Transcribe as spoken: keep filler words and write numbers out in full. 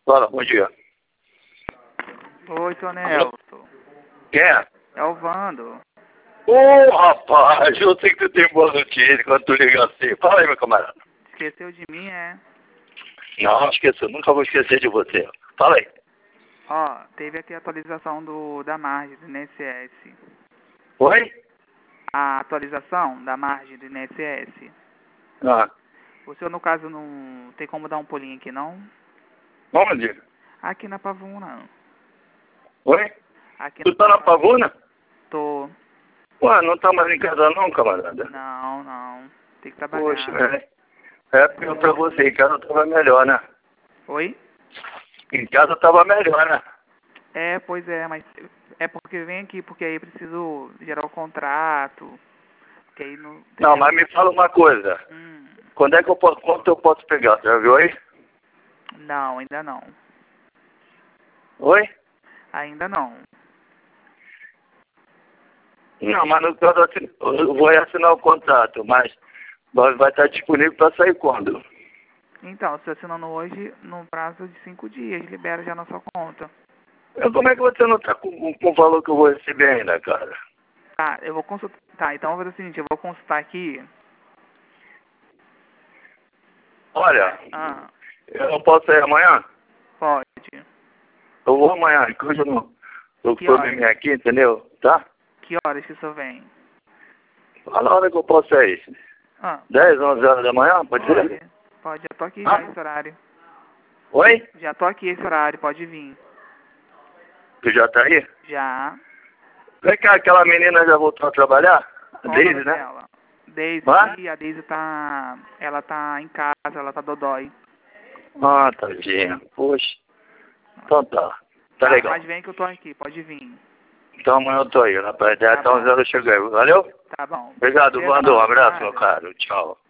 Fala, bom dia. Oi, seu Nelson. Quem é? É o Vando. Ô, rapaz, eu sei que tu tem boa notícia quando tu liga assim. Fala aí, meu camarada. Esqueceu de mim, é? Não, esqueço, nunca vou esquecer de você. Fala aí. Ó, teve aqui a atualização do, da margem do I N S S. Oi? A atualização da margem do I N S S. Ah, O senhor, no caso, não tem como dar um pulinho aqui, não? onde? Aqui na Pavuna. Oi? Aqui Tu tá na Pavuna? Tô. Ué, não tá mais em casa não, camarada? Não, não. Tem que Poxa, trabalhar. é. É porque eu pra você, em casa tava melhor, né? Oi? Em casa tava melhor, né? É, pois é, mas é porque vem aqui, porque aí preciso gerar o contrato. Porque aí não... Não, mas me fala uma coisa. Hum, Quando é que eu posso, quanto eu posso pegar? Já viu aí? não, ainda não. Oi? Ainda não. Não, mas no caso assim, eu vou assinar o contrato, mas vai vai estar disponível para sair quando? Então, se assinando hoje, no prazo de cinco dias, libera já na sua conta. Eu, como é que você não está com, com o valor que eu vou receber ainda, cara? Tá, eu vou consultar. Tá, então eu vou fazer o seguinte, eu vou consultar aqui. Olha, Ah, eu não posso sair amanhã? pode. Eu vou amanhã, que hoje eu não tô com Que horas? probleminha aqui, entendeu? Tá? Que horas que o senhor vem? Fala a hora que eu posso sair. Ah, dez, onze horas da manhã, pode pode. ser? Pode, já tô aqui já Ah? esse horário. Oi? Já tô aqui esse horário, pode vir. Tu já tá aí? Já. Vem cá, aquela menina já voltou a trabalhar? A Qual o nome Daisy, né? dela? Daisy, Hã? e a Daisy tá... Ela tá em casa, ela tá dodói. Ah, tadinha. Poxa. Então tá. Tá Tá, legal. mas vem que eu tô aqui, pode vir. Então amanhã eu tô aí, rapaz. Tá Até onze bom. horas eu chego aí. Valeu? Tá bom. Obrigado, Perdão, Vando. Um abraço, nada. meu caro. Tchau.